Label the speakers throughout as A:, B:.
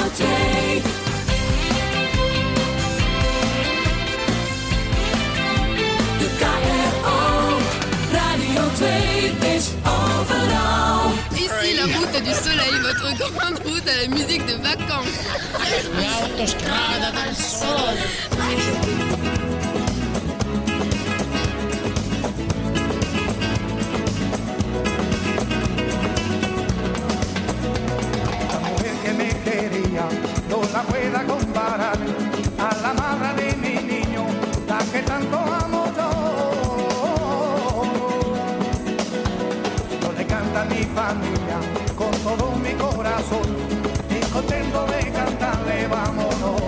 A: 2. De KRO Radio 2 is overal.
B: Ici la route du soleil, votre grande route à la musique de vacances.
C: L'autostrada del sole.
D: No la pueda comparar a la madre de mi niño, la que tanto amo yo. Yo le canto a mi familia con todo mi corazón y contento de cantarle vámonos.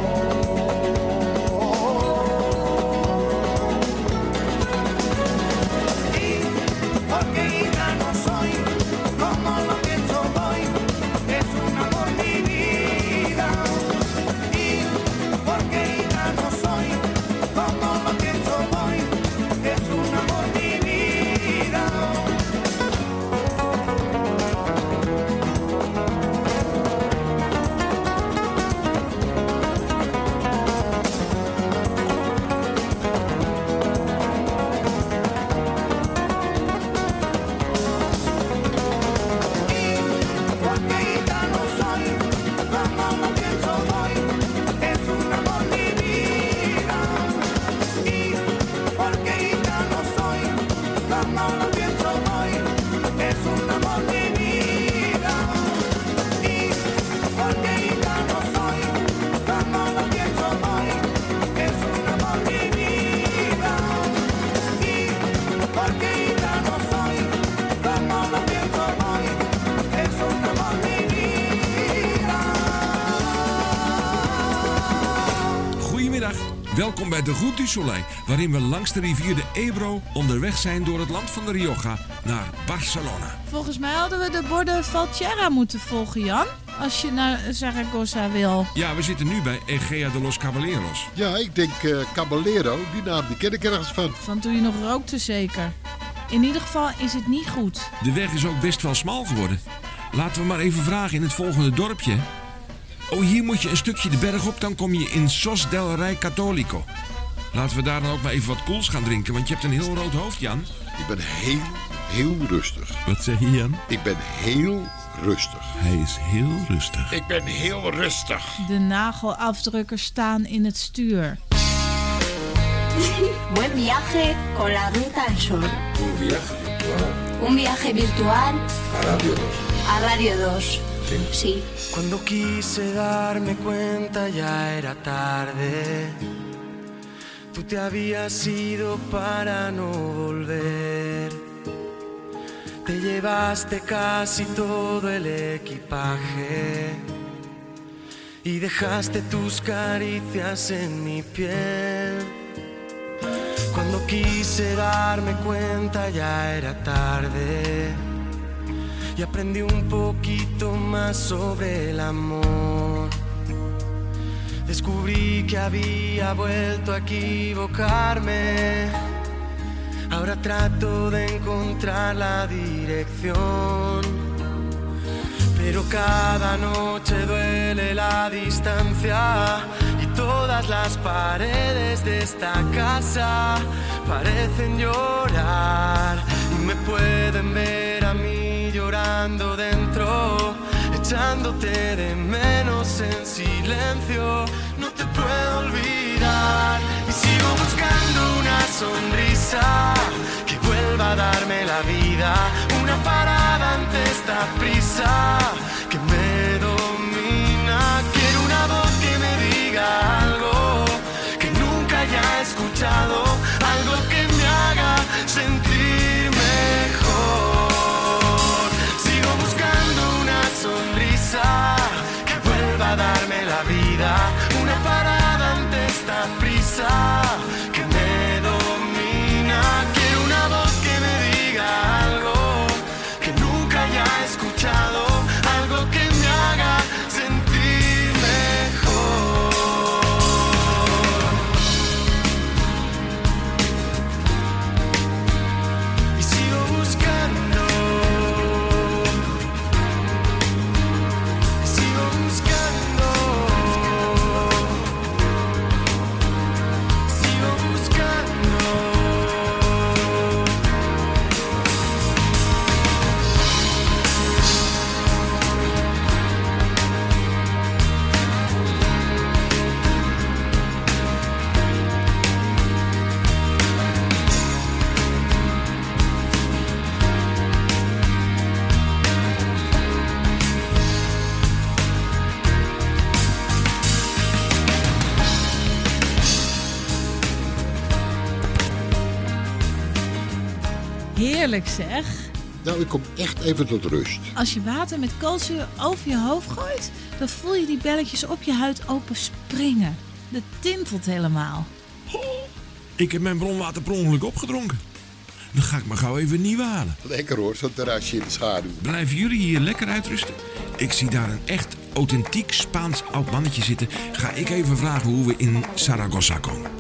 D: Y porque ya no soy como lo pienso hoy, es un amor mi vida.
E: Welkom bij de Route du Soleil, waarin we langs de rivier de Ebro onderweg zijn door het land van de Rioja naar Barcelona.
F: Volgens mij hadden we de borden Valtierra moeten volgen, Jan. Als je naar Zaragoza wil.
E: Ja, we zitten nu bij Egea de los Caballeros.
G: Ja, ik denk Caballero, die naam die ken ik ergens van.
F: Van toen je nog rookte zeker. In ieder geval is het niet goed.
E: De weg is ook best wel smal geworden. Laten we maar even vragen in het volgende dorpje. Oh, hier moet je een stukje de berg op, dan kom je in Sos del Rey Católico. Laten we daar dan ook maar even wat koels gaan drinken, want je hebt een heel rood hoofd, Jan.
G: Ik ben heel rustig.
E: Wat zeg je, Jan?
G: Ik ben heel rustig.
E: Hij is heel rustig.
G: Ik ben heel rustig.
F: De nagelafdrukkers staan in het stuur.
H: Buen viaje con la Ruta del Sol.
I: Un viaje virtual.
H: Un viaje virtual.
I: A Radio 2.
H: A Radio 2. Sí.
J: Cuando quise darme cuenta ya era tarde. Tú te habías ido para no volver. Te llevaste casi todo el equipaje y dejaste tus caricias en mi piel. Cuando quise darme cuenta ya era tarde. Y aprendí un poquito más sobre el amor. Descubrí que había vuelto a equivocarme. Ahora trato de encontrar la dirección. Pero cada noche duele la distancia. Y todas las paredes de esta casa parecen llorar. Y me pueden ver a mí llorando dentro, echándote de menos en silencio. No te puedo olvidar y sigo buscando una sonrisa que vuelva a darme la vida. Una parada ante esta prisa que me domina. Quiero una voz que me diga algo que nunca haya escuchado, algo que me haga sentir mejor. Sonrisa que vuelva a darme la vida, una parada ante esta prisa que me domina. Quiero una voz que me diga algo que nunca haya escuchado, algo
F: Heerlijk zeg.
G: Nou, ik kom echt even tot rust.
F: Als je water met koolzuur over je hoofd gooit, dan voel je die belletjes op je huid open springen. Dat tintelt helemaal.
E: Ik heb mijn bronwater per ongeluk opgedronken. Dan ga ik maar gauw even nieuw halen.
G: Lekker hoor, zo'n terrasje in de schaduw.
E: Blijven jullie hier lekker uitrusten? Ik zie daar een echt authentiek Spaans oud mannetje zitten. Ga ik even vragen hoe we in Zaragoza komen.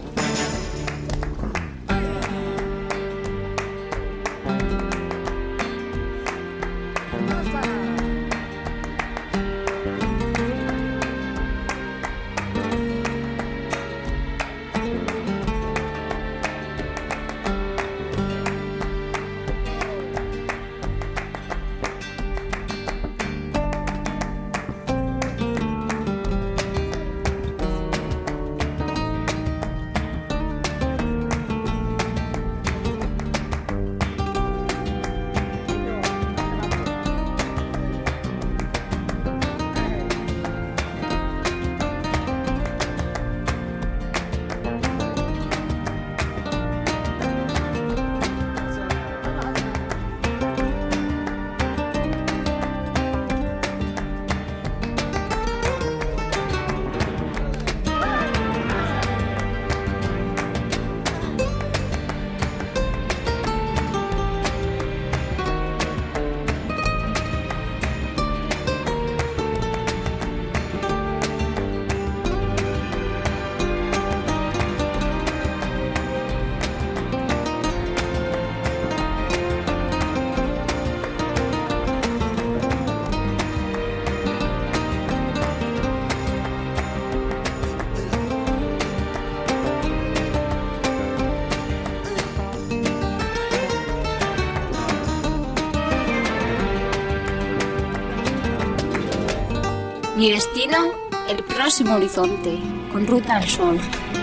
H: Mi destino, el próximo horizonte, con ruta al sol.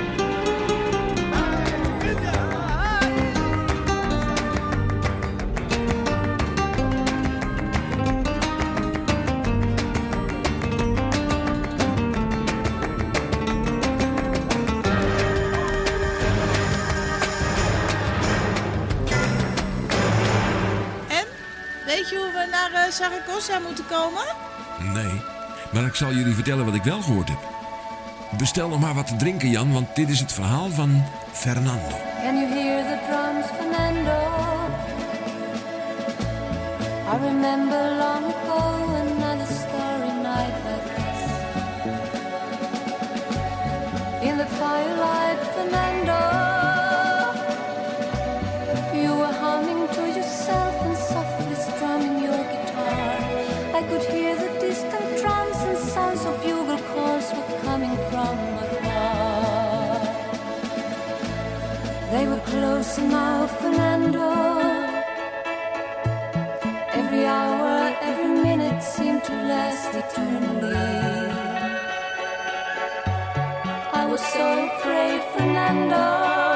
F: En? Weet je hoe we naar Zaragoza moeten komen?
E: Nee, maar ik zal jullie vertellen wat ik wel gehoord heb. Bestel nog maar wat te drinken, Jan, want dit is het verhaal van Fernando.
K: Can you hear the drums, Fernando? I remember long ago another starry night like this. In the firelight, Fernando, you were humming to yourself and softly strumming your guitar. I could hear the distant drums and sounds of bugle calls were coming from afar. They were close now, Fernando. Every hour, every minute seemed to last eternally. I was so afraid, Fernando.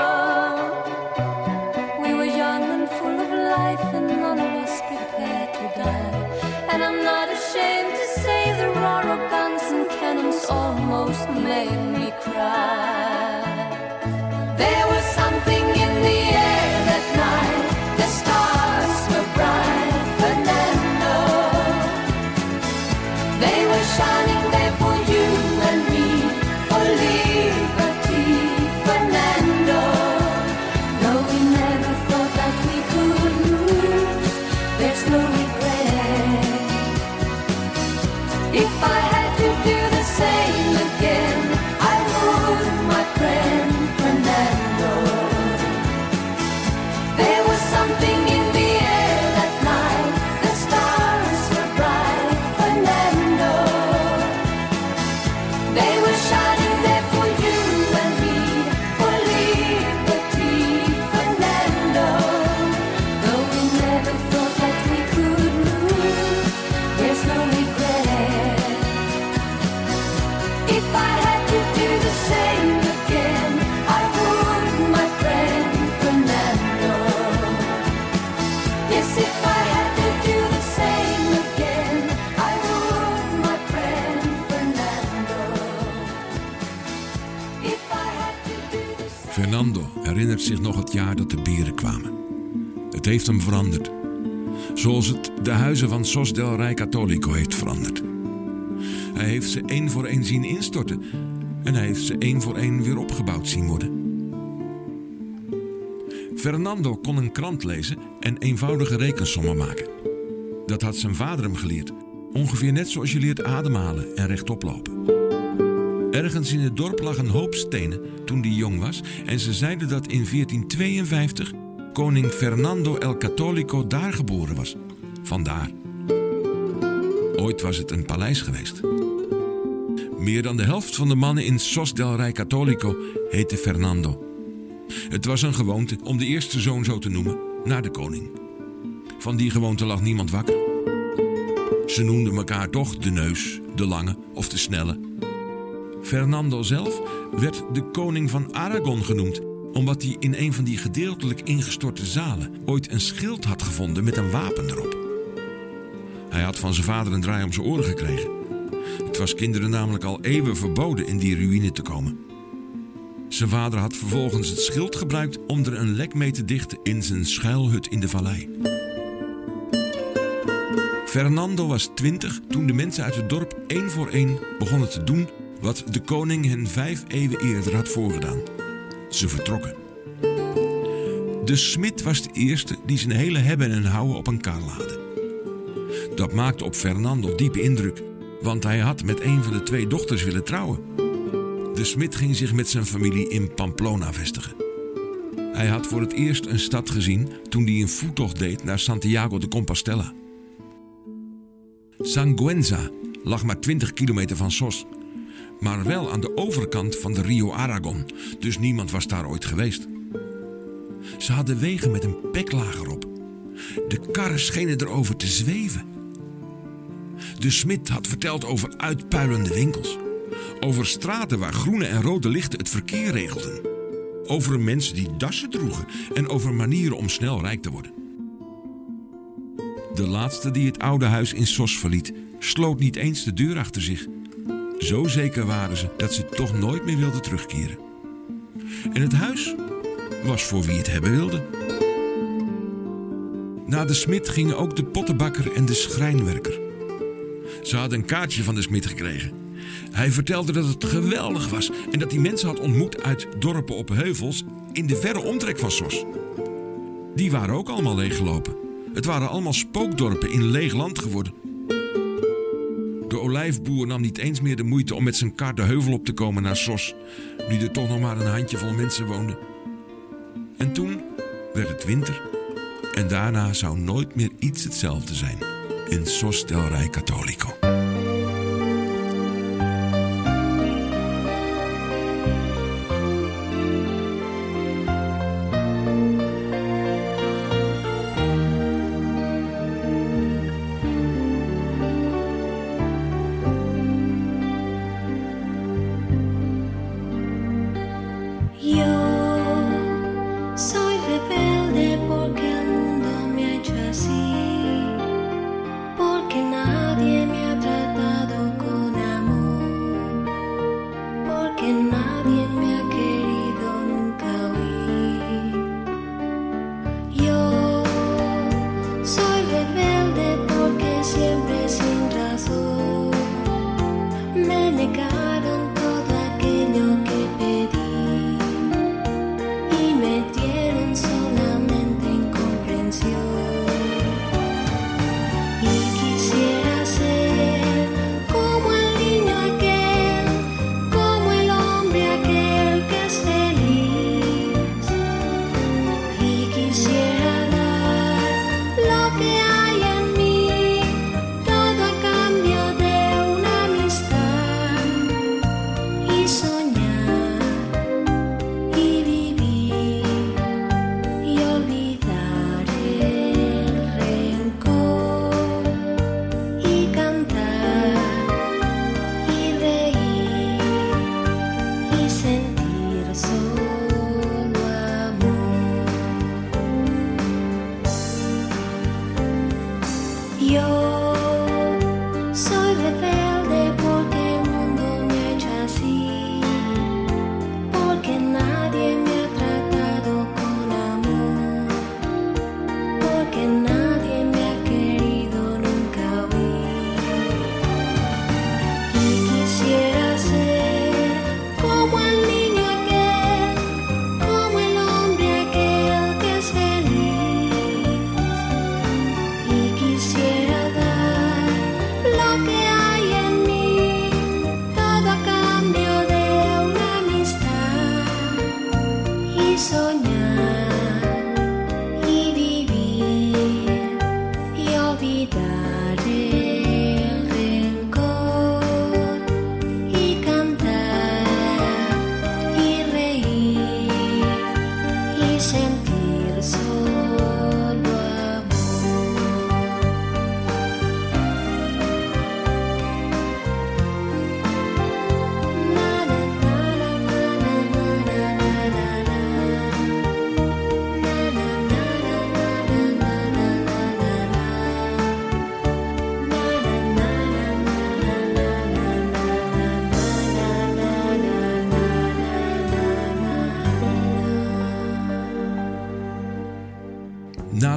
K: We were young and full of life and none of us prepared to die. And I'm not ashamed to say the roar of guns and cannons almost made me cry. There was something in the air that night. The stars were bright, Fernando. They were shining there for you and me, for liberty, Fernando. Though we never thought that we could lose, there's no regret. If I had to do the same again, I would, my friend Fernando. There was something in the air that night. The stars were bright, Fernando. They were shining there for you and me, for liberty, Fernando. Though we never thought that we could lose, there's no regret. If I had to do the same again, I would, my friend Fernando. Yes, if I had to do the same again, I would, my friend Fernando. If I had to do the same.
E: Fernando herinnert zich nog het jaar dat de beren kwamen. Het heeft hem veranderd. Zoals het de huizen van Sos del Rey Católico heeft veranderd. Hij heeft ze 1 voor 1 zien instorten. En hij heeft ze 1 voor 1 weer opgebouwd zien worden. Fernando kon een krant lezen en eenvoudige rekensommen maken. Dat had zijn vader hem geleerd. Ongeveer net zoals je leert ademhalen en rechtop lopen. Ergens in het dorp lag een hoop stenen toen hij jong was. En ze zeiden dat in 1452 koning Fernando el Católico daar geboren was. Vandaar. Ooit was het een paleis geweest. Meer dan de helft van de mannen in Sos del Rey Católico heette Fernando. Het was een gewoonte om de eerste zoon zo te noemen, naar de koning. Van die gewoonte lag niemand wakker. Ze noemden elkaar toch de neus, de lange of de snelle. Fernando zelf werd de koning van Aragon genoemd, omdat hij in een van die gedeeltelijk ingestorte zalen ooit een schild had gevonden met een wapen erop. Hij had van zijn vader een draai om zijn oren gekregen. Het was kinderen namelijk al eeuwen verboden in die ruïne te komen. Zijn vader had vervolgens het schild gebruikt om er een lek mee te dichten in zijn schuilhut in de vallei. Fernando was 20 toen de mensen uit het dorp 1 voor 1 begonnen te doen wat de koning hen 5 eeuwen eerder had voorgedaan. Ze vertrokken. De smid was de eerste die zijn hele hebben en houden op een kar laadde. Dat maakte op Fernando diepe indruk, want hij had met een van de 2 dochters willen trouwen. De smid ging zich met zijn familie in Pamplona vestigen. Hij had voor het eerst een stad gezien toen hij een voettocht deed naar Santiago de Compostela. Sanguenza lag maar 20 kilometer van Sos, maar wel aan de overkant van de Rio Aragon, dus niemand was daar ooit geweest. Ze hadden wegen met een peklaag erop. De karren schenen erover te zweven. De smid had verteld over uitpuilende winkels. Over straten waar groene en rode lichten het verkeer regelden. Over mensen die dassen droegen en over manieren om snel rijk te worden. De laatste die het oude huis in Sos verliet, sloot niet eens de deur achter zich. Zo zeker waren ze dat ze toch nooit meer wilden terugkeren. En het huis was voor wie het hebben wilde. Na de smid gingen ook de pottenbakker en de schrijnwerker. Ze hadden een kaartje van de smid gekregen. Hij vertelde dat het geweldig was en dat hij mensen had ontmoet uit dorpen op heuvels in de verre omtrek van Sos. Die waren ook allemaal leeggelopen. Het waren allemaal spookdorpen in leeg land geworden. De olijfboer nam niet eens meer de moeite om met zijn kar de heuvel op te komen naar Sos, nu er toch nog maar een handjevol mensen woonden. En toen werd het winter en daarna zou nooit meer iets hetzelfde zijn in Sos del Rey Católico.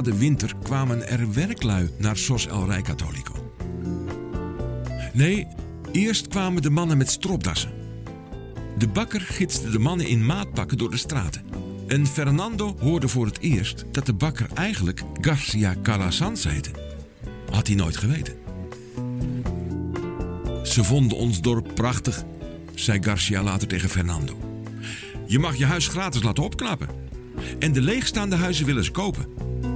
E: de winter kwamen er werklui naar Sos El Rey Católico. Nee, eerst kwamen de mannen met stropdassen. De bakker gidste de mannen in maatpakken door de straten. En Fernando hoorde voor het eerst dat de bakker eigenlijk Garcia Calasanz heette. Had hij nooit geweten. Ze vonden ons dorp prachtig, zei Garcia later tegen Fernando. Je mag je huis gratis laten opknappen. En de leegstaande huizen willen ze kopen.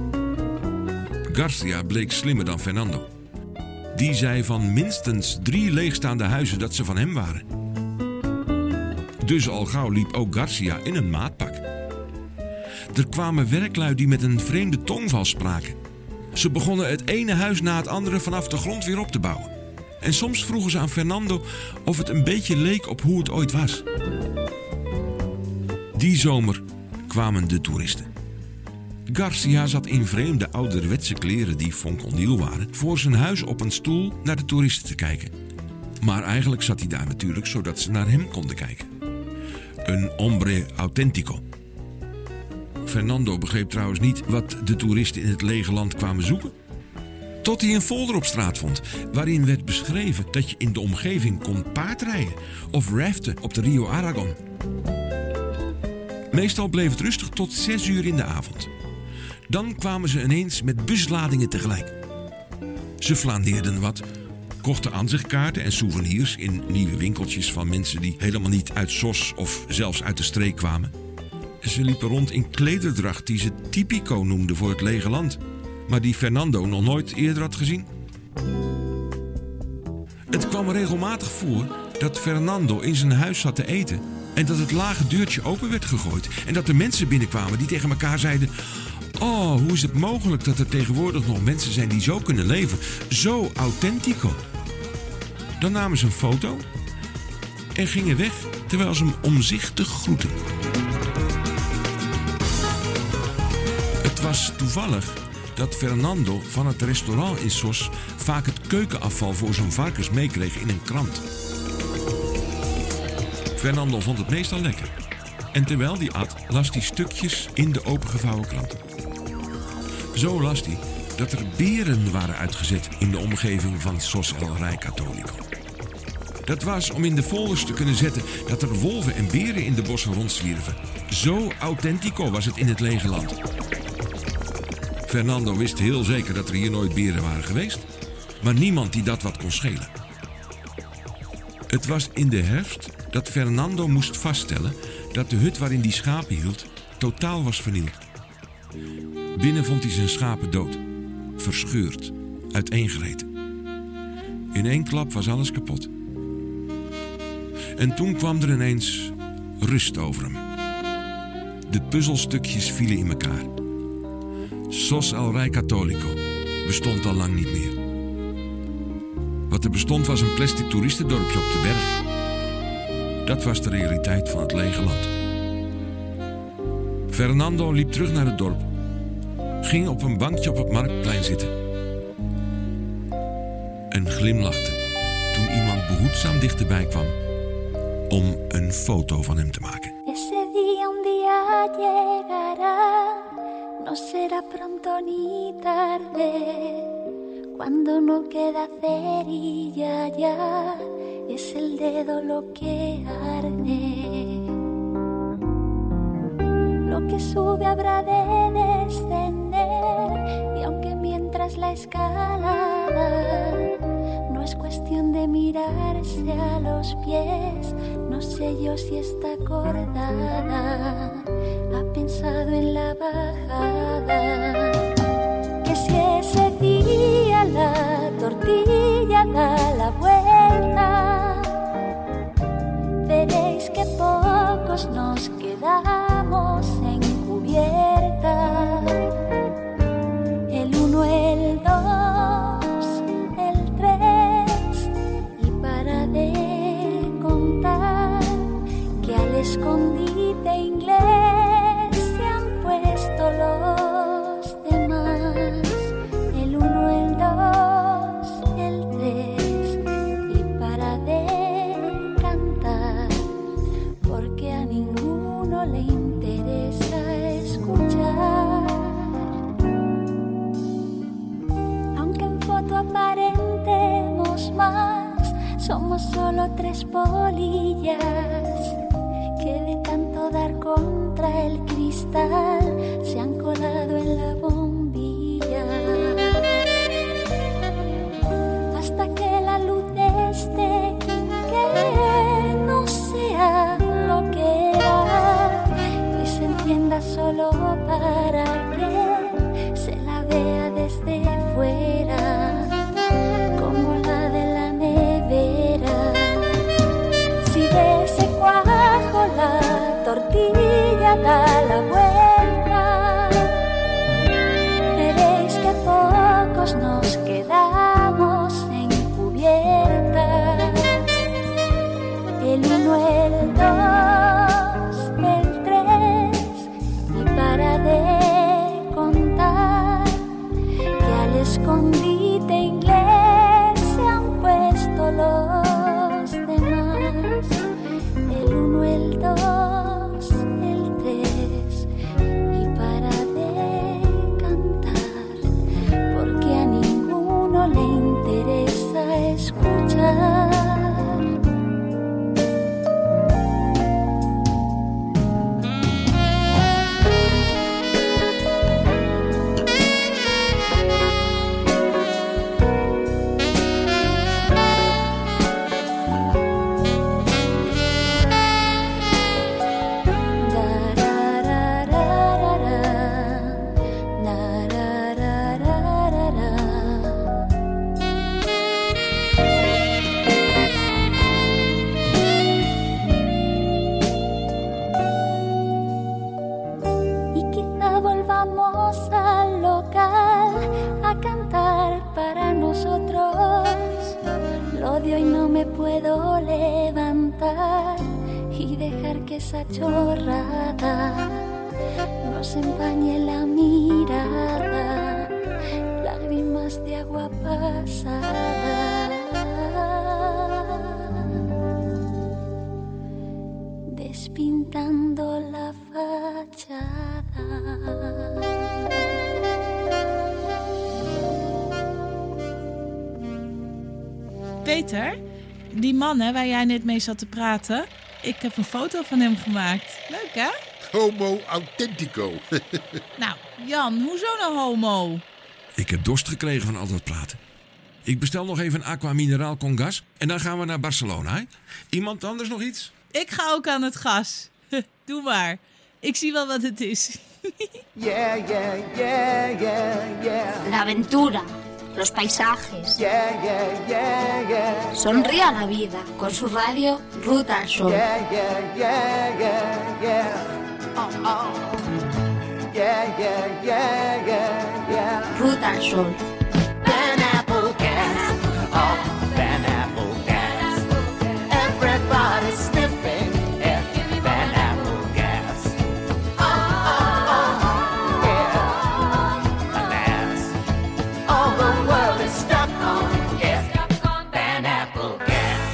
E: Garcia bleek slimmer dan Fernando. Die zei van minstens 3 leegstaande huizen dat ze van hem waren. Dus al gauw liep ook Garcia in een maatpak. Er kwamen werklui die met een vreemde tongval spraken. Ze begonnen het ene huis na het andere vanaf de grond weer op te bouwen. En soms vroegen ze aan Fernando of het een beetje leek op hoe het ooit was. Die zomer kwamen de toeristen. Garcia zat in vreemde ouderwetse kleren die fonkelnieuw waren voor zijn huis op een stoel naar de toeristen te kijken. Maar eigenlijk zat hij daar natuurlijk zodat ze naar hem konden kijken. Een hombre auténtico. Fernando begreep trouwens niet wat de toeristen in het lege land kwamen zoeken. Tot hij een folder op straat vond waarin werd beschreven dat je in de omgeving kon paardrijden of raften op de Rio Aragon. Meestal bleef het rustig tot 6 uur in de avond. Dan kwamen ze ineens met busladingen tegelijk. Ze flaneerden wat, kochten aanzichtkaarten en souvenirs in nieuwe winkeltjes van mensen die helemaal niet uit Sos of zelfs uit de streek kwamen. Ze liepen rond in klederdracht die ze typico noemden voor het lege land, maar die Fernando nog nooit eerder had gezien. Het kwam er regelmatig voor dat Fernando in zijn huis zat te eten en dat het lage deurtje open werd gegooid en dat er mensen binnenkwamen die tegen elkaar zeiden: oh, hoe is het mogelijk dat er tegenwoordig nog mensen zijn die zo kunnen leven? Zo authentico. Dan namen ze een foto en gingen weg terwijl ze hem omzichtig groetten. Het was toevallig dat Fernando van het restaurant in Sos vaak het keukenafval voor zijn varkens meekreeg in een krant. Fernando vond het meestal lekker. En terwijl hij at, las hij stukjes in de opengevouwen krant. Zo las hij dat er beren waren uitgezet in de omgeving van Sos El Rey Católico. Dat was om in de folders te kunnen zetten dat er wolven en beren in de bossen rondzwierven. Zo authentico was het in het lege land. Fernando wist heel zeker dat er hier nooit beren waren geweest, maar niemand die dat wat kon schelen. Het was in de herfst dat Fernando moest vaststellen dat de hut waarin hij schapen hield totaal was vernield. Binnen vond hij zijn schapen dood, verscheurd, uiteengereten. In één klap was alles kapot. En toen kwam er ineens rust over hem. De puzzelstukjes vielen in elkaar. Sos El Rey Católico bestond al lang niet meer. Wat er bestond was een plastic toeristendorpje op de berg. Dat was de realiteit van het lege land. Fernando liep terug naar het dorp. Ging op een bankje op het marktplein zitten. En glimlachte toen iemand behoedzaam dichterbij kwam om een foto van hem te maken.
K: Ese día un día llegará, no será pronto ni tarde, cuando no queda cerilla ya, es el dedo lo que arde. Lo que sube habrá de descender, y aunque mientras la escalada no es cuestión de mirarse a los pies, no sé yo si está acordada, ha pensado en la bajada. Que si ese día la tortilla da la vuelta, veréis que pocos nos quedamos en cubierta. El 1, el 2, el 3, y para de contar que al escondite inglés se han puesto los demás. El 1, o 3 polillas que de tanto dar contra el cristal se han colado en la bombilla. Hasta que la luz de este quinqué no sea lo que era y se encienda solo para que se la vea desde fuera, como la de la nevera. Si de ese cuajo la tortilla da la vuelta, veréis que pocos nos quedamos en cubierta. El 1, el 2, el 3, y para de contar que al escondite inglés se han puesto los demás. El 1, el 2, el 3, y para de cantar, porque a ninguno le interesa escuchar. Puedo levantar y dejar que esa chorrada nos empañe la mirada, lágrimas de agua pasada, despintando la fachada.
F: Peter, die man waar jij net mee zat te praten, ik heb een foto van hem gemaakt. Leuk, hè?
G: Homo authentico.
F: Nou, Jan, hoezo nou homo?
E: Ik heb dorst gekregen van al dat praten. Ik bestel nog even een aqua mineraal con gas en dan gaan we naar Barcelona. Hè? Iemand anders nog iets?
F: Ik ga ook aan het gas. Doe maar. Ik zie wel wat het is.
D: Yeah, yeah, yeah, yeah, yeah.
H: La aventura, los paisajes.
D: Yeah, yeah, yeah, yeah.
H: Sonríe a la vida con su radio Ruta al Sol.
D: Yeah, yeah, yeah, yeah, yeah. Oh, oh. Yeah, yeah, yeah, yeah, yeah.
H: Ruta al Sol.
D: Pineapple gas. Oh, pineapple gas. Everybody's sniffing it. Pineapple gas. Oh, oh, oh. Yeah. Alas, all the world is stuck on it. Pineapple gas.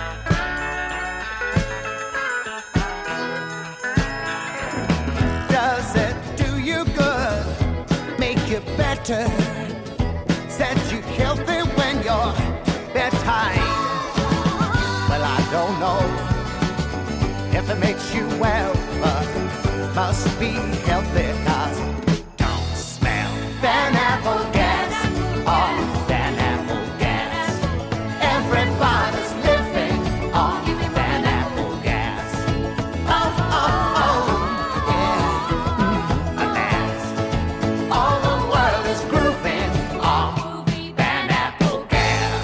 D: Does it do you good? Make you better? Set you healthy when you're bedtime? Well, I don't know if it makes you well, but must be healthy, 'cause don't smell pineapple gas. Oh, pineapple gas. Everybody's living on pineapple gas. Oh, oh, oh, yeah. Alas, all the world is grooving on pineapple gas.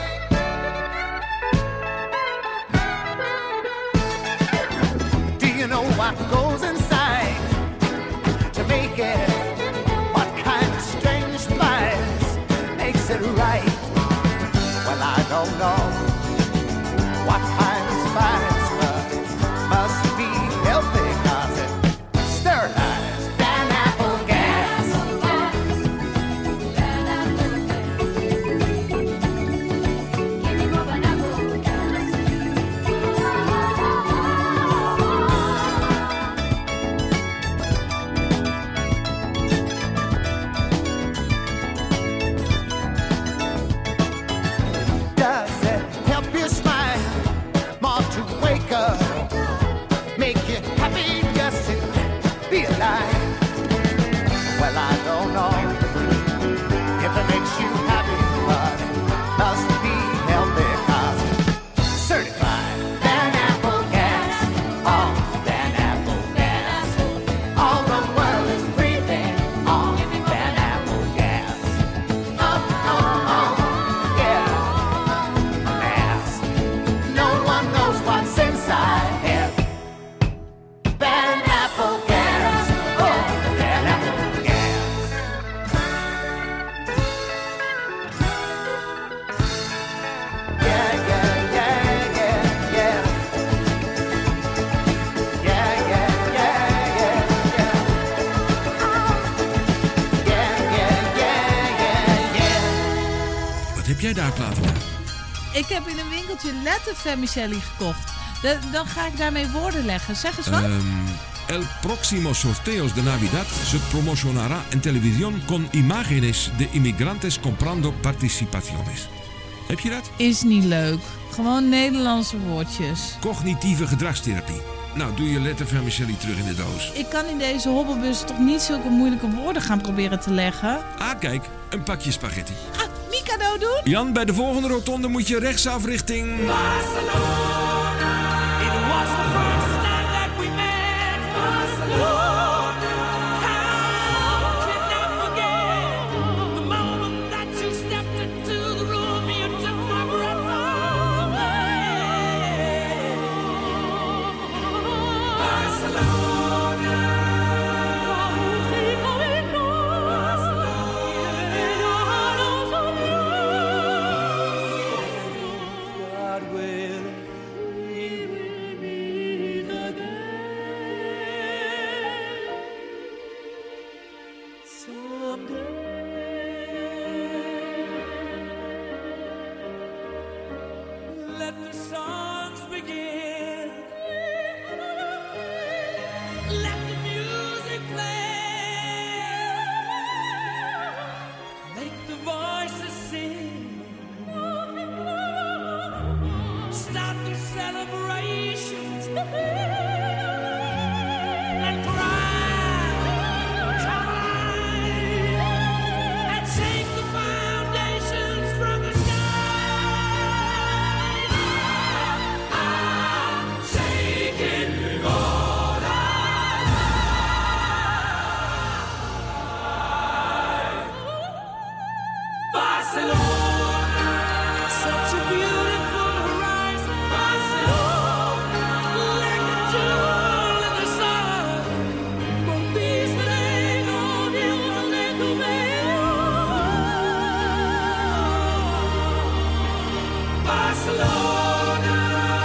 D: Do you know what goes inside to make it? What kind of strange spice makes it right? Well, I don't know what kind of spice, but must be healthy, 'cause it sterilized pineapple gas.
E: jij daar, Claudia?
F: Ik heb in een winkeltje lettervermicelli gekocht. Dan ga ik daarmee woorden leggen. Zeg eens wat.
E: El próximo sorteos de Navidad se promocionará en televisión con imágenes de inmigrantes comprando participaciones. Heb je dat?
F: Is niet leuk. Gewoon Nederlandse woordjes.
E: Cognitieve gedragstherapie. Nou, doe je lettervermicelli terug in de doos.
F: Ik kan in deze hobbelbus toch niet zulke moeilijke woorden gaan proberen te leggen?
E: Ah, kijk, een pakje spaghetti.
F: Ah, Mikado doen?
E: Jan, bij de volgende rotonde moet je rechtsaf richting
A: Barcelona. It was the first time that we met. Barcelona. How can I forget the moment that you stepped into the room? You took my breath away. Barcelona. God will meet again someday. Let the songs begin. Let the music play. Make the voices sing. Start the celebrations and cry and shake the foundations from the sky. I'm shaking all Barcelona, such a beautiful horizon. Barcelona, like a jewel in the sun. Con these days, oh, Dios, let me Barcelona.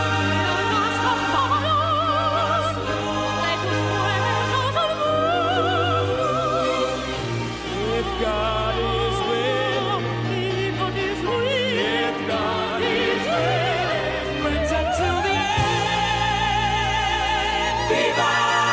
A: If God is with me, if God is with, friends until the end. Viva!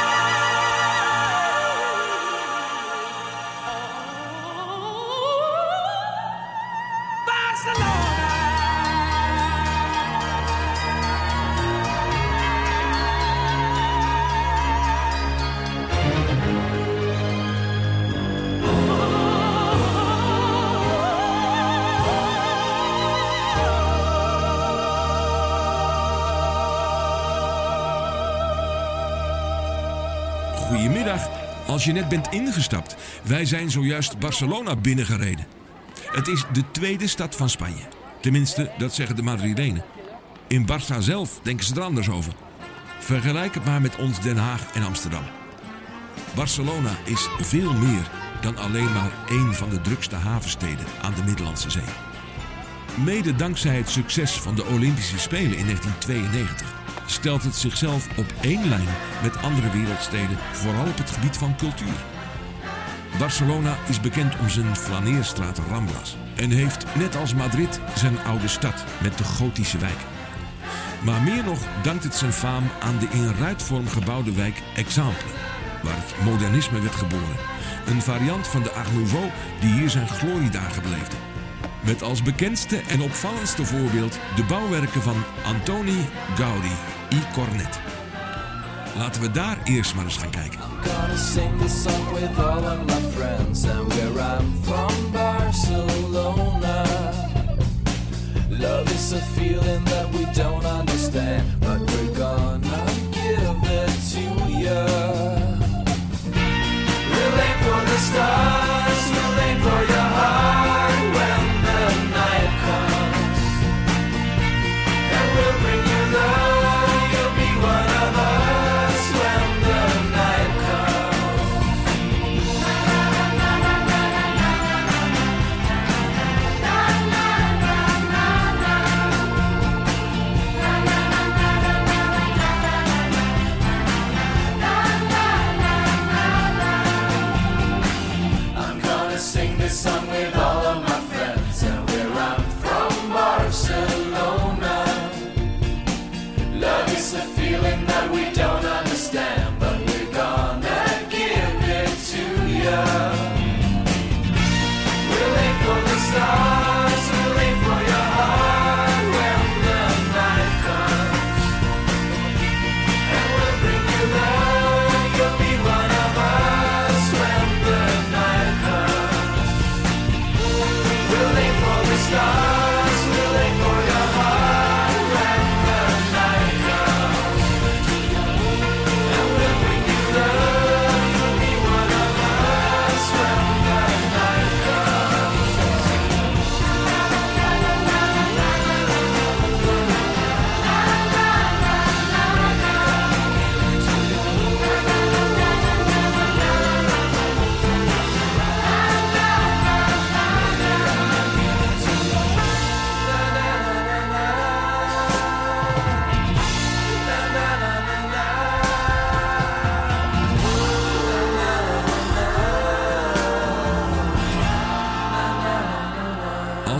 E: Goedemiddag, als je net bent ingestapt. Wij zijn zojuist Barcelona binnengereden. Het is de tweede stad van Spanje. Tenminste, dat zeggen de Madrilenen. In Barça zelf denken ze er anders over. Vergelijk het maar met ons Den Haag en Amsterdam. Barcelona is veel meer dan alleen maar één van de drukste havensteden aan de Middellandse Zee. Mede dankzij het succes van de Olympische Spelen in 1992 stelt het zichzelf op één lijn met andere wereldsteden, vooral op het gebied van cultuur. Barcelona is bekend om zijn flaneerstraat Ramblas en heeft, net als Madrid, zijn oude stad met de gotische wijk. Maar meer nog dankt het zijn faam aan de in ruitvorm gebouwde wijk Eixample, waar het modernisme werd geboren. Een variant van de Art Nouveau die hier zijn gloriedagen beleefde. Met als bekendste en opvallendste voorbeeld de bouwwerken van Antoni Gaudi y Cornet. Laten we daar eerst maar eens gaan kijken.
L: I'm gonna sing this song with all of my friends, and where I'm from, Barcelona. Love is a feeling that we don't understand, but we're gonna give it to you. We'll aim for the stars, we'll aim for your heart when the night comes, and we'll bring you love, you'll be one of us when the night comes.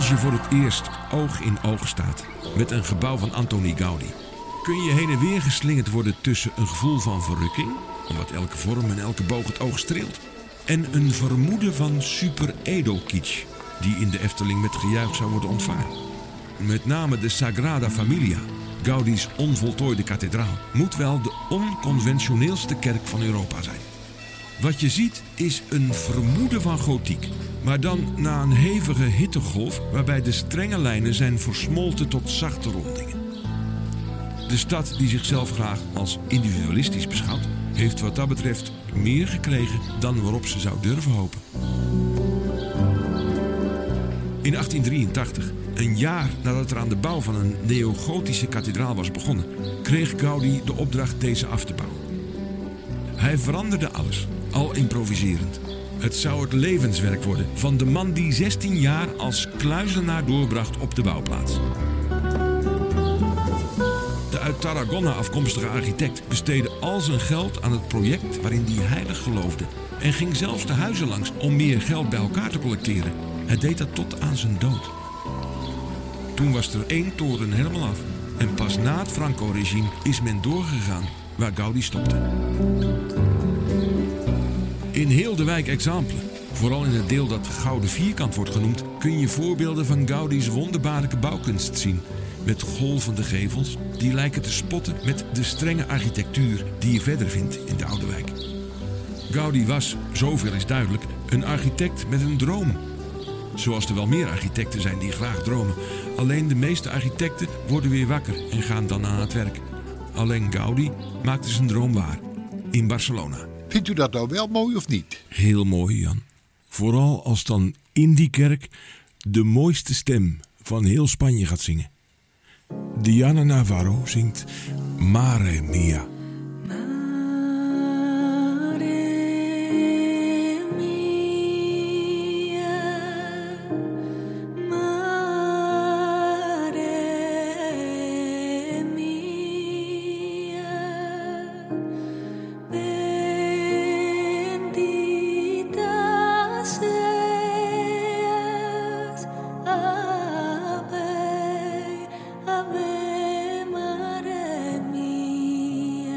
E: Als je voor het eerst oog in oog staat met een gebouw van Antoni Gaudi, kun je heen en weer geslingerd worden tussen een gevoel van verrukking, omdat elke vorm en elke boog het oog streelt, en een vermoeden van super-edelkitsch, die in de Efteling met gejuich zou worden ontvangen. Met name de Sagrada Familia, Gaudi's onvoltooide kathedraal, moet wel de onconventioneelste kerk van Europa zijn. Wat je ziet is een vermoeden van gotiek, maar dan na een hevige hittegolf waarbij de strenge lijnen zijn versmolten tot zachte rondingen. De stad die zichzelf graag als individualistisch beschouwt, heeft wat dat betreft meer gekregen dan waarop ze zou durven hopen. In 1883, een jaar nadat er aan de bouw van een neogotische kathedraal was begonnen, kreeg Gaudi de opdracht deze af te bouwen. Hij veranderde alles, al improviserend. Het zou het levenswerk worden van de man die 16 jaar als kluizenaar doorbracht op de bouwplaats. De uit Tarragona afkomstige architect besteedde al zijn geld aan het project waarin hij heilig geloofde en ging zelfs de huizen langs om meer geld bij elkaar te collecteren. Hij deed dat tot aan zijn dood. Toen was er 1 toren helemaal af en pas na het Franco-regime is men doorgegaan waar Gaudi stopte. In heel de wijk Exemple, vooral in het deel dat Gouden Vierkant wordt genoemd, kun je voorbeelden van Gaudi's wonderbaarlijke bouwkunst zien. Met golvende gevels die lijken te spotten met de strenge architectuur die je verder vindt in de Oude Wijk. Gaudi was, zoveel is duidelijk, een architect met een droom. Zoals er wel meer architecten zijn die graag dromen. Alleen de meeste architecten worden weer wakker en gaan dan aan het werk. Alleen Gaudi maakte zijn droom waar. In Barcelona.
G: Vindt u dat nou wel mooi of niet?
E: Heel mooi, Jan. Vooral als dan in die kerk de mooiste stem van heel Spanje gaat zingen. Diana Navarro zingt Mare Mia.
K: Ave María.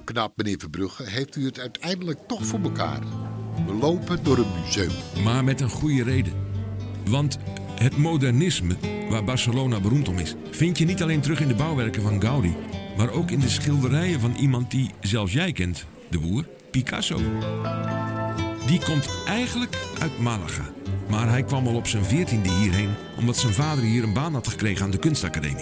G: knap, meneer Verbrugge. Heeft u het uiteindelijk toch voor elkaar? We lopen door een museum.
E: Maar met een goede reden. Want het modernisme, waar Barcelona beroemd om is, vind je niet alleen terug in de bouwwerken van Gaudi, maar ook in de schilderijen van iemand die zelfs jij kent, de boer, Picasso. Die komt eigenlijk uit Malaga. Maar hij kwam al op zijn 14e hierheen, omdat zijn vader hier een baan had gekregen aan de kunstacademie.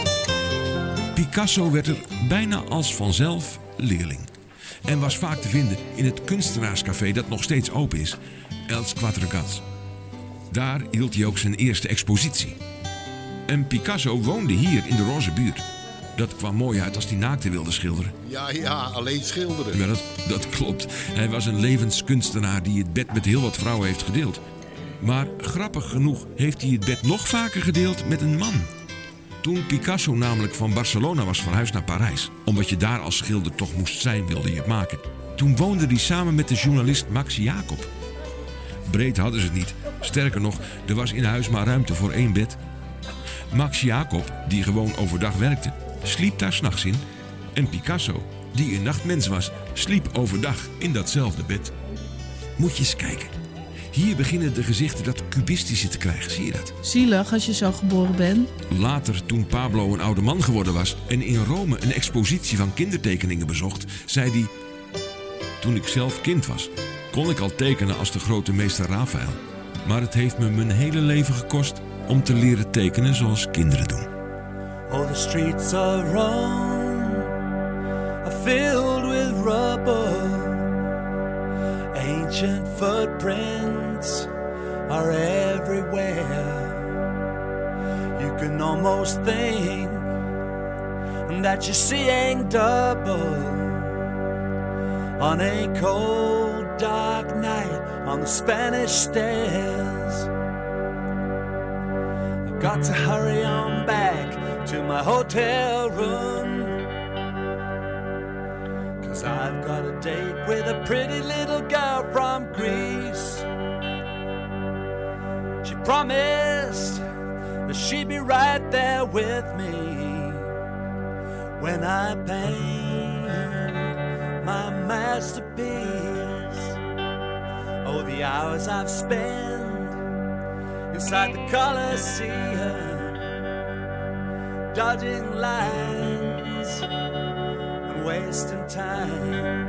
E: Picasso werd er bijna als vanzelf leerling. En was vaak te vinden in het kunstenaarscafé dat nog steeds open is, Els Quatre Gats. Daar hield hij ook zijn eerste expositie. En Picasso woonde hier in de Roze buurt. Dat kwam mooi uit als hij naakten wilde schilderen.
G: Ja, alleen schilderen.
E: Ja, dat klopt. Hij was een levenskunstenaar die het bed met heel wat vrouwen heeft gedeeld. Maar grappig genoeg heeft hij het bed nog vaker gedeeld met een man. Toen Picasso namelijk van Barcelona was verhuisd naar Parijs, omdat je daar als schilder toch moest zijn, wilde je het maken. Toen woonde hij samen met de journalist Max Jacob. Breed hadden ze het niet. Sterker nog, er was in huis maar ruimte voor 1 bed. Max Jacob, die gewoon overdag werkte, sliep daar 's nachts in. En Picasso, die een nachtmens was, sliep overdag in datzelfde bed. Moet je eens kijken. Hier beginnen de gezichten dat cubistische te krijgen, zie je dat?
F: Zielig als je zo geboren bent.
E: Later, toen Pablo een oude man geworden was en in Rome een expositie van kindertekeningen bezocht, zei hij: toen ik zelf kind was, kon ik al tekenen als de grote meester Raphaël. Maar het heeft me mijn hele leven gekost om te leren tekenen zoals kinderen doen.
L: Oh, the streets of Rome are filled with rubble. Ancient footprints are everywhere. You can almost think that you're seeing double on a cold, dark night on the Spanish stairs. I've got to hurry on back to my hotel room, 'cause I've got a date with a pretty little girl from Greece. She promised that she'd be right there with me when I paint my masterpiece. Oh, the hours I've spent inside the Colosseum, dodging lines and wasting time.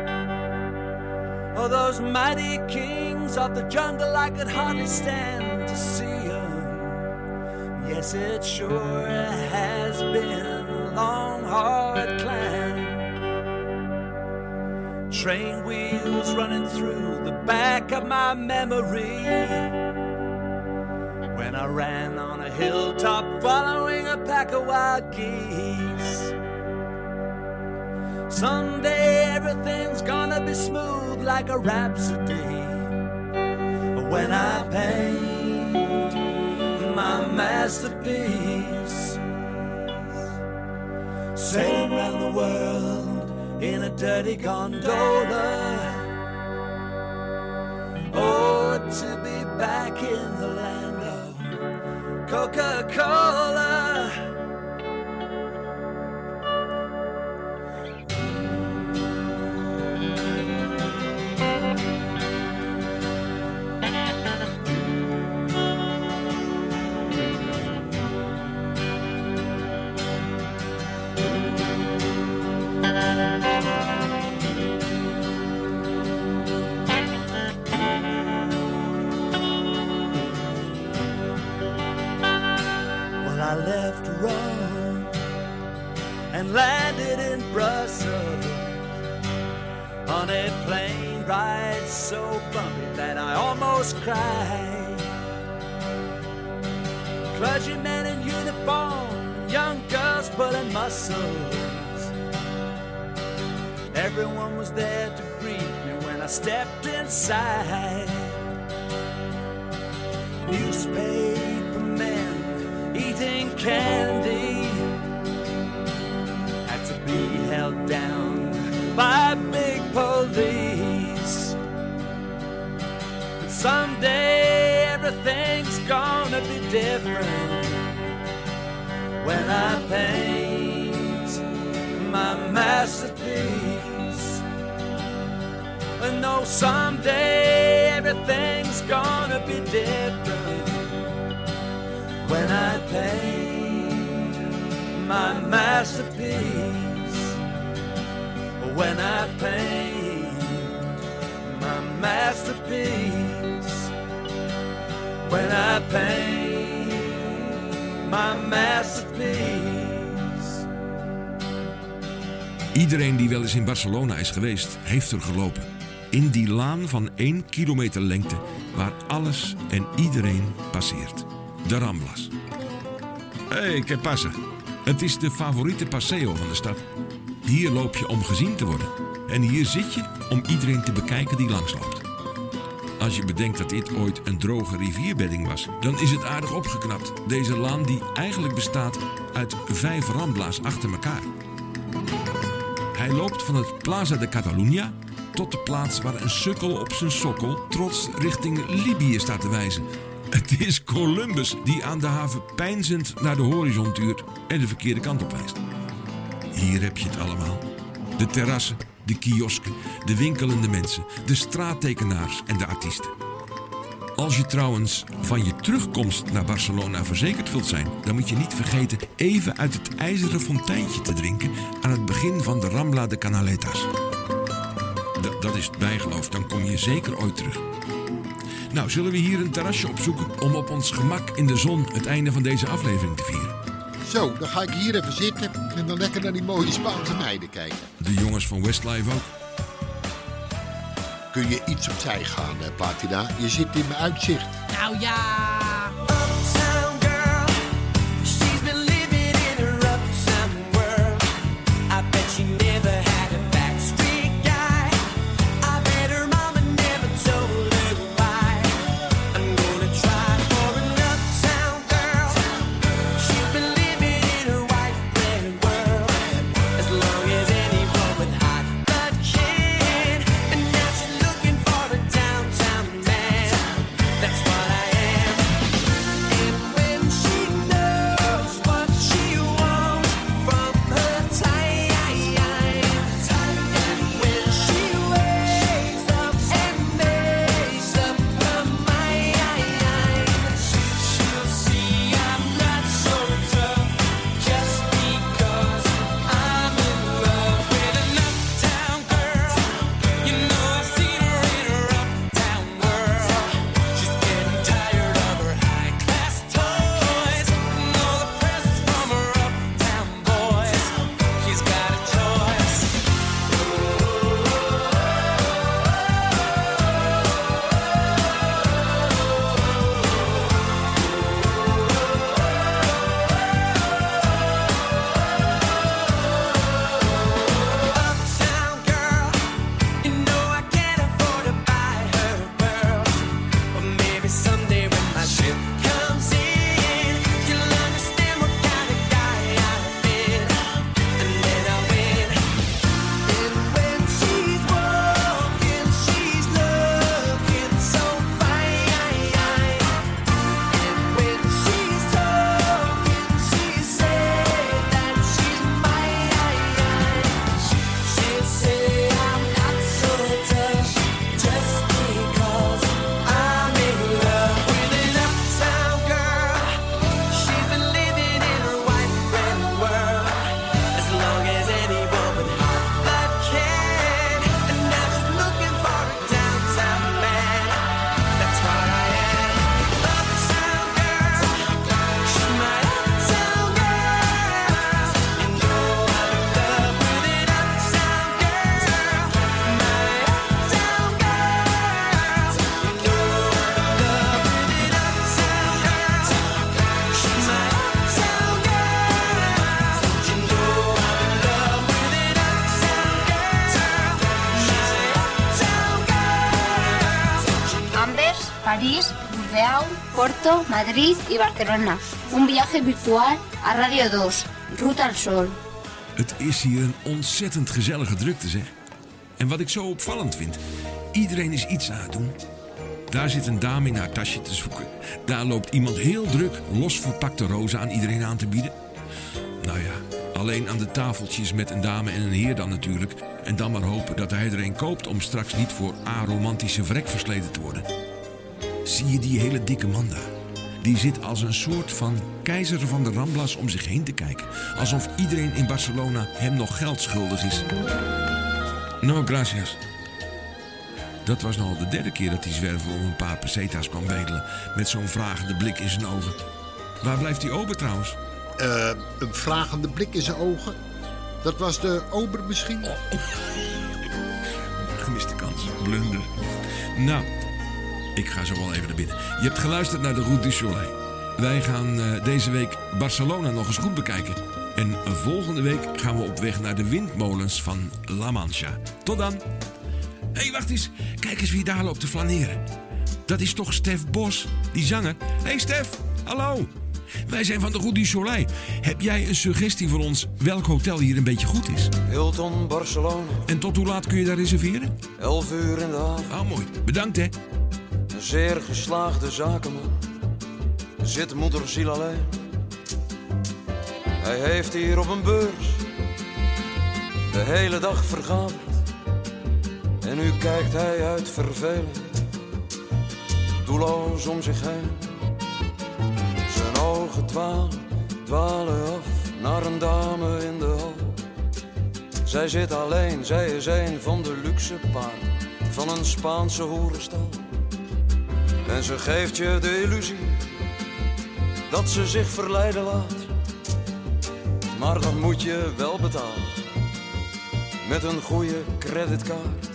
L: Oh, those mighty kings of the jungle, I could hardly stand to see them. Yes, it sure has been a long, hard climb. Train wheels running through the back of my memory, when I ran on a hilltop following a pack of wild geese. Someday everything's gonna be smooth like a rhapsody when I paint my masterpiece. Sailing around the world in a dirty gondola. Oh, to be back in the land of Coca-Cola. I left Rome and landed in Brussels on a plane ride so bumpy that I almost cried. Clergymen in uniform, young girls pulling muscles. Everyone was there to greet me when I stepped inside. Newspaper men eating candy had to be held down by big police. But someday everything's gonna be different when I paint my masterpiece. know someday everything's gonna be different when I paint my masterpiece. When I paint my masterpiece. When I paint my masterpiece.
E: Iedereen die wel eens in Barcelona is geweest, heeft er gelopen. In die laan van 1 kilometer lengte, waar alles en iedereen passeert. De Ramblas. Hey, que pasa? Het is de favoriete paseo van de stad. Hier loop je om gezien te worden. En hier zit je om iedereen te bekijken die langsloopt. Als je bedenkt dat dit ooit een droge rivierbedding was, dan is het aardig opgeknapt. Deze laan die eigenlijk bestaat uit 5 Ramblas achter elkaar. Hij loopt van het Plaza de Catalunya tot de plaats waar een sukkel op zijn sokkel trots richting Libië staat te wijzen. Het is Columbus die aan de haven peinzend naar de horizon tuurt en de verkeerde kant op wijst. Hier heb je het allemaal. De terrassen, de kiosken, de winkelende mensen, de straattekenaars en de artiesten. Als je trouwens van je terugkomst naar Barcelona verzekerd wilt zijn, dan moet je niet vergeten even uit het ijzeren fonteintje te drinken aan het begin van de Rambla de Canaletas. Dat is het bijgeloof, dan kom je zeker ooit terug. Nou, zullen we hier een terrasje opzoeken om op ons gemak in de zon het einde van deze aflevering te vieren?
G: Zo, dan ga ik hier even zitten en dan lekker naar die mooie Spaanse meiden kijken.
E: De jongens van Westlife ook.
G: Kun je iets opzij gaan, Patina? Je zit in mijn uitzicht.
F: Nou ja.
L: Uptown girl, she's been living in her uptown world. I bet she never had a backstreet guy. I bet her mama never told her why. I'm gonna try for an uptown girl. She's been living in her white bread world as long as anyone with hot blood can. And now she's looking for a downtown man. That's what I am. And when she knows what she wants from her time, and when she wakes up and makes up her mind, she'll see I'm not so tough just because I'm in love with an uptown girl. You know I've seen her in her uptown world. She's getting tired of her high-class toys and all the presents from her uptown boys. She's got a choice. Uptown girl, you know I can't afford to buy her pearls. But maybe someday when my ship comes in, you'll understand what kind of guy I've been, and then I'll win. And when she's walking, she's looking so fine. And when she's talking, she says that she's mine. She'll say I'm not so tough just because I'm in love with an uptown girl. She's been living in her white bread world as long as anyone with hot blood can. And now she's looking for a downtown man. That's what I am. Uptown girl, she's my uptown girl. You know I'm in love with an uptown girl. My uptown girl. You know I'm in love with an uptown girl. She's my uptown girl. You know I'm in love with an uptown girl.
H: Amberes, París, Bilbao, Porto, Madrid y Barcelona. Un viaje virtual a Radio 2, Ruta al Sol.
E: Het is hier een ontzettend gezellige drukte, zeg. En wat ik zo opvallend vind, iedereen is iets aan het doen. Daar zit een dame in haar tasje te zoeken. Daar loopt iemand heel druk los verpakte rozen aan iedereen aan te bieden. Nou ja, Alleen aan de tafeltjes met een dame en een heer dan natuurlijk. En dan maar hopen dat hij er een koopt om straks niet voor aromantische vrek versleten te worden. Zie je die hele dikke man daar? Die zit als een soort van keizer van de Ramblas om zich heen te kijken. Alsof iedereen in Barcelona hem nog geld schuldig is. No, gracias. Dat was nou al de derde keer dat die zwerver om een paar peseta's kwam bedelen. Met zo'n vragende blik in zijn ogen. Waar blijft die ober trouwens?
G: Een vragende blik in zijn ogen? Dat was de ober misschien?
E: Gemiste kans. Blunder. Nou, ik ga zo wel even naar binnen. Je hebt geluisterd naar de Route du Soleil. Wij gaan deze week Barcelona nog eens goed bekijken. En volgende week gaan we op weg naar de windmolens van La Mancha. Tot dan. Hé, wacht eens. Kijk eens wie daar loopt te flaneren. Dat is toch Stef Bos, die zanger? Hé, Stef, hallo. Wij zijn van de Route du Soleil. Heb jij een suggestie voor ons welk hotel hier een beetje goed is?
J: Hilton Barcelona.
E: En tot hoe laat kun je daar reserveren?
J: 11 uur in de avond.
E: Oh, mooi. Bedankt, hè.
J: Een zeer geslaagde zakenman. Zit moederziel alleen. Hij heeft hier op een beurs de hele dag vergaderd. En nu kijkt hij uit verveling doelloos om zich heen. Zijn ogen dwalen af naar een dame in de hal. Zij zit alleen, zij is een van de luxe paarden van een Spaanse hoerenstal. En ze geeft je de illusie dat ze zich verleiden laat. Maar dan moet je wel betalen met een goede creditcard.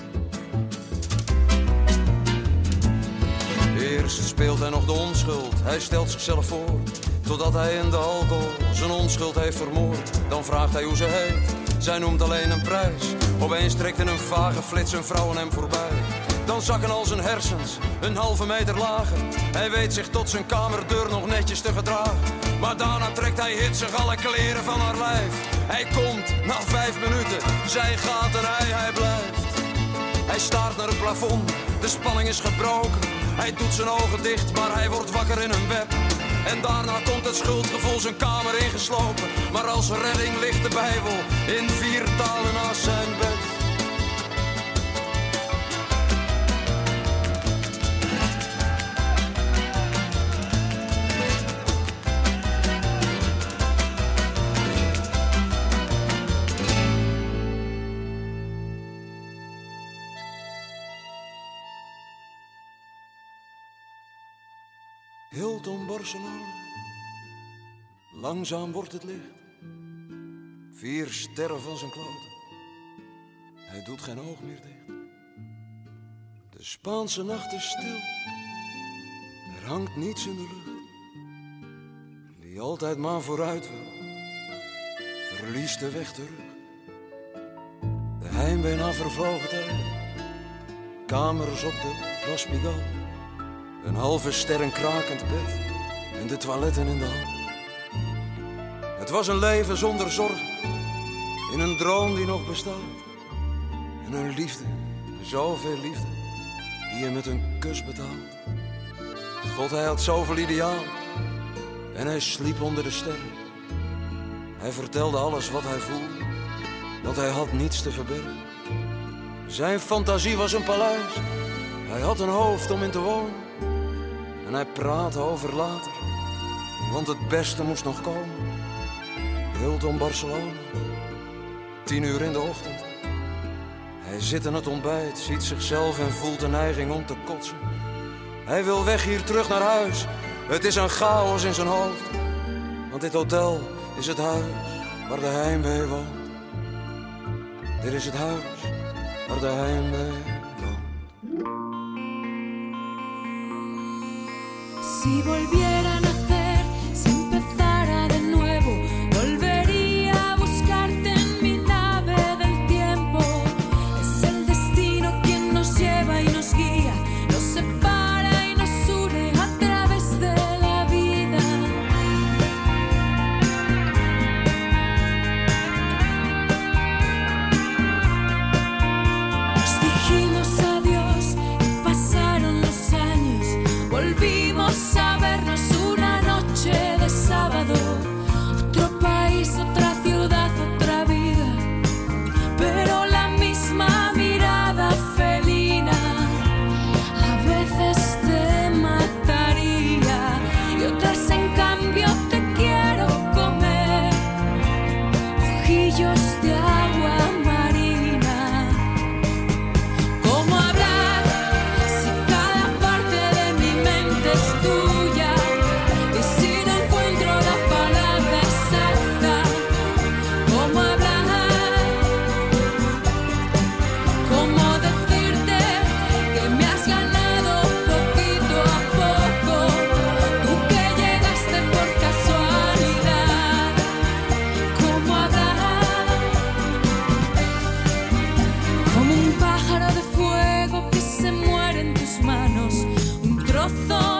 J: Eerst speelt hij nog de onschuld, hij stelt zichzelf voor, totdat hij in de alcohol zijn onschuld heeft vermoord. Dan vraagt hij hoe ze heet, zij noemt alleen een prijs. Opeens trekt in een vage flits een vrouw aan hem voorbij. Dan zakken al zijn hersens een halve meter lager. Hij weet zich tot zijn kamerdeur nog netjes te gedragen. Maar daarna trekt hij hitsig alle kleren van haar lijf. Hij komt na 5 minuten, zij gaat en hij blijft. Hij staart naar het plafond, de spanning is gebroken. Hij doet zijn ogen dicht, maar hij wordt wakker in een web. En daarna komt het schuldgevoel zijn kamer ingeslopen. Maar als redding ligt de Bijbel in 4 talen naast zijn bed. Hilton Barcelona. Langzaam wordt het licht. 4 sterren van zijn kloten. Hij doet geen oog meer dicht. De Spaanse nacht is stil. Er hangt niets in de lucht. Wie altijd maar vooruit wil, verliest de weg terug. De heimwee naar vervlogen tijd. Kamers op de Place Pigalle. Een halve ster, een krakend bed en de toiletten in de hal. Het was een leven zonder zorgen, in een droom die nog bestaat. En een liefde, zoveel liefde, die je met een kus betaalt. God, hij had zoveel ideaal en hij sliep onder de sterren. Hij vertelde alles wat hij voelde, dat hij had niets te verbergen. Zijn fantasie was een paleis, hij had een hoofd om in te wonen. En hij praatte over later, want het beste moest nog komen. Hilton Barcelona, 10 uur in de ochtend. Hij zit aan het ontbijt, ziet zichzelf en voelt de neiging om te kotsen. Hij wil weg hier terug naar huis, het is een chaos in zijn hoofd. Want dit hotel is het huis waar de heimwee woont. Dit is het huis waar de heimwee woont.
K: Si volviera a nacer, si empezara de nuevo, volvería a buscarte en mi nave del tiempo. Es el destino quien nos lleva y nos guía, nos separa y nos une a través de la vida. Nos dijimos adiós y pasaron los años, volvimos a vernos una
A: your thoughts.